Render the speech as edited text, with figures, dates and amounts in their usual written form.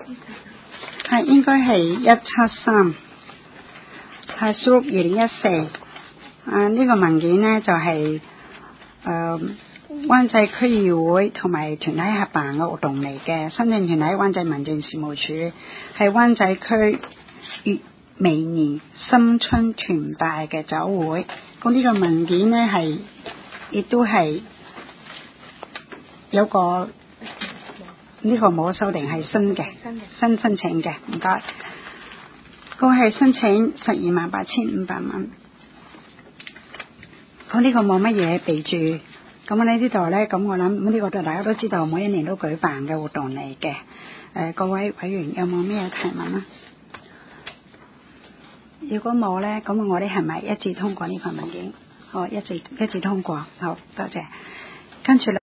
係應該係173，係屬2014。呢個文件呢就係灣仔區議會同埋團體合辦嘅活動嚟嘅，申請團體灣仔民政事務處，係灣仔區乙未年新春團拜嘅酒會。咁呢個文件呢係亦都係有個呢個冇修訂，係新嘅新申請嘅，唔該。個係申請128500蚊。咁呢個冇乜嘢備註。咁我呢度呢，咁我諗呢個大家都知道，每一年都舉辦嘅活動嚟嘅。各位委員有冇咩提問啊？如果冇呢，咁我哋係咪一致通過呢份文件？好，一致通過。好，多謝。跟住